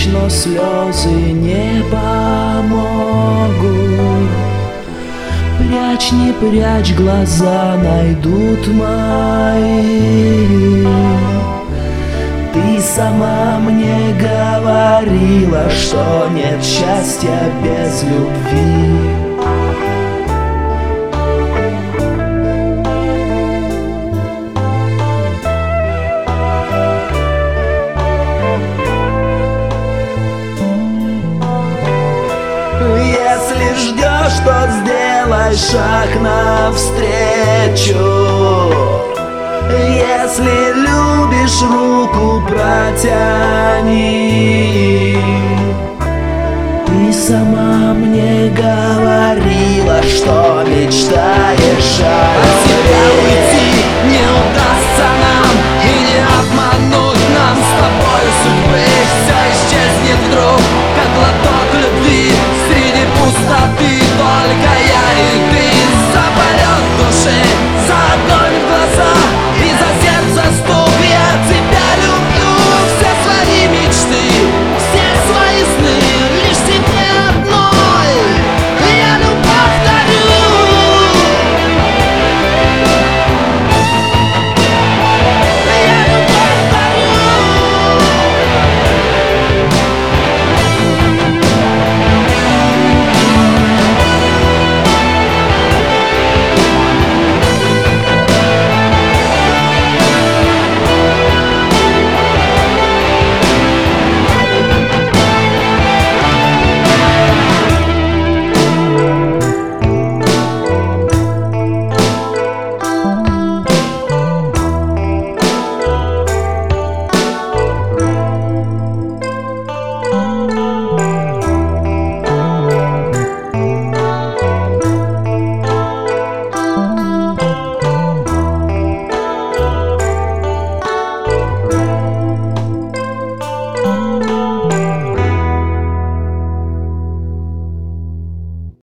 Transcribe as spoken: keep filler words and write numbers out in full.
плачь, но слезы не помогут. Прячь, не прячь, глаза найдут мои. Ты сама мне говорила, что нет счастья без любви. Если ждешь, то сделай шаг навстречу. Если любишь, руку протяни. Ты сама мне говорила, что мечтаешь о